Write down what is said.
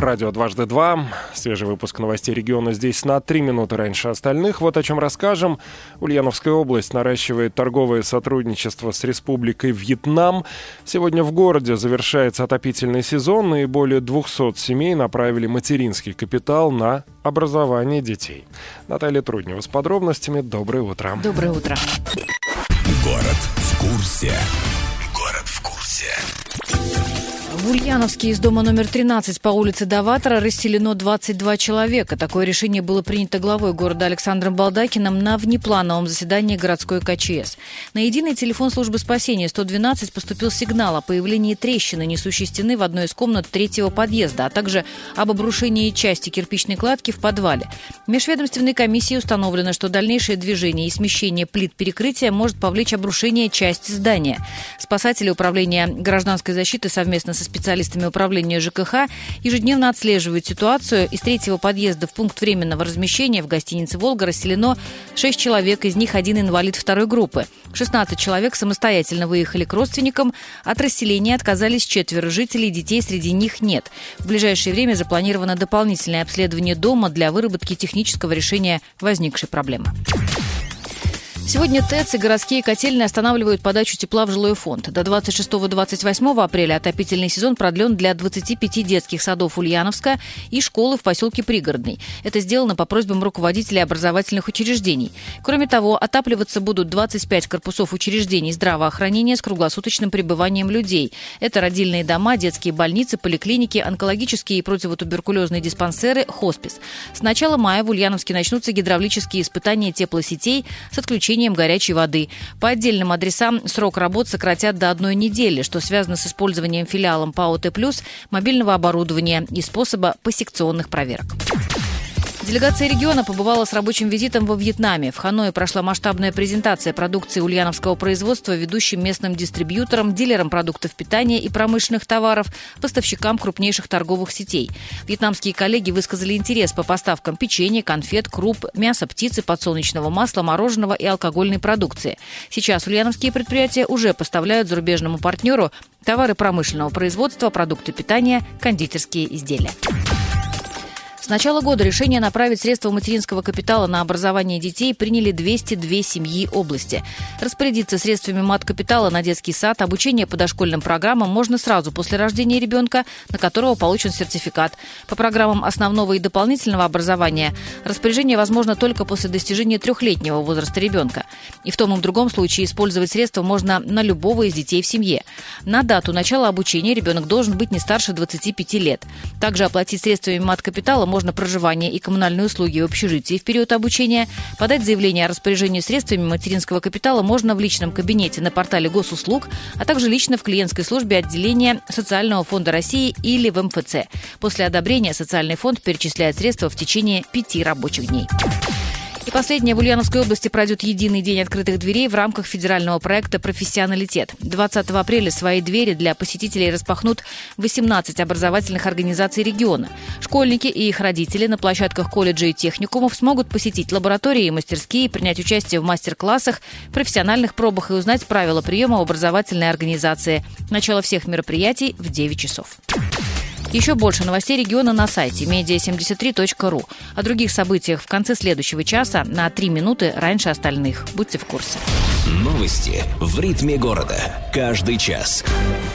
Радио «Дважды два». Свежий выпуск новостей региона здесь на 3 минуты раньше остальных. Вот о чем расскажем. Ульяновская область наращивает торговое сотрудничество с Республикой Вьетнам. Сегодня в городе завершается отопительный сезон, и более 200 семей направили материнский капитал на образование детей. Наталья Труднева с подробностями. Доброе утро. Доброе утро. Город в курсе. Город в курсе. В Ульяновске из дома номер 13 по улице Даватора расселено 22 человека. Такое решение было принято главой города Александром Балдакиным на внеплановом заседании городской КЧС. На единый телефон службы спасения 112 поступил сигнал о появлении трещины несущей стены в одной из комнат третьего подъезда, а также об обрушении части кирпичной кладки в подвале. В межведомственной комиссии установлено, что дальнейшее движение и смещение плит перекрытия может повлечь обрушение части здания. Спасатели управления гражданской защиты совместно со специалистами управления ЖКХ ежедневно отслеживают ситуацию. Из третьего подъезда в пункт временного размещения в гостинице «Волга» расселено 6 человек, из них один инвалид второй группы. 16 человек самостоятельно выехали к родственникам. От расселения отказались 4 жителей, детей среди них нет. В ближайшее время запланировано дополнительное обследование дома для выработки технического решения возникшей проблемы. Сегодня ТЭЦ и городские котельные останавливают подачу тепла в жилой фонд. До 26-28 апреля отопительный сезон продлен для 25 детских садов Ульяновска и школы в поселке Пригородный. Это сделано по просьбам руководителей образовательных учреждений. Кроме того, отапливаться будут 25 корпусов учреждений здравоохранения с круглосуточным пребыванием людей. Это родильные дома, детские больницы, поликлиники, онкологические и противотуберкулезные диспансеры, хоспис. С начала мая в Ульяновске начнутся гидравлические испытания теплосетей с отключением горячей воды. По отдельным адресам срок работ сократят до 1 недели, что связано с использованием филиалом ПАО «Т+», мобильного оборудования и способа посекционных проверок. Делегация региона побывала с рабочим визитом во Вьетнаме. В Ханое прошла масштабная презентация продукции ульяновского производства ведущим местным дистрибьюторам, дилерам продуктов питания и промышленных товаров, поставщикам крупнейших торговых сетей. Вьетнамские коллеги высказали интерес по поставкам печенья, конфет, круп, мяса, птицы, подсолнечного масла, мороженого и алкогольной продукции. Сейчас ульяновские предприятия уже поставляют зарубежному партнеру товары промышленного производства, продукты питания, кондитерские изделия. С начала года решение направить средства материнского капитала на образование детей приняли 202 семьи области. Распорядиться средствами маткапитала на детский сад, обучение по дошкольным программам можно сразу после рождения ребенка, на которого получен сертификат. По программам основного и дополнительного образования распоряжение возможно только после достижения 3-летнего возраста ребенка. И в том и в другом случае использовать средства можно на любого из детей в семье. На дату начала обучения ребенок должен быть не старше 25 лет. Также оплатить средствами маткапитала можно проживание и коммунальные услуги в общежитии в период обучения. Подать заявление о распоряжении средствами материнского капитала можно в личном кабинете на портале госуслуг, а также лично в клиентской службе отделения Социального фонда России или в МФЦ. После одобрения социальный фонд перечисляет средства в течение 5 рабочих дней. И последнее. В Ульяновской области пройдет единый день открытых дверей в рамках федерального проекта «Профессионалитет». 20 апреля свои двери для посетителей распахнут 18 образовательных организаций региона. Школьники и их родители на площадках колледжей и техникумов смогут посетить лаборатории и мастерские, принять участие в мастер-классах, профессиональных пробах и узнать правила приема в образовательной организации. Начало всех мероприятий в 9 часов. Еще больше новостей региона на сайте media73.ru. О других событиях в конце следующего часа на 3 минуты раньше остальных. Будьте в курсе. Новости в ритме города. Каждый час.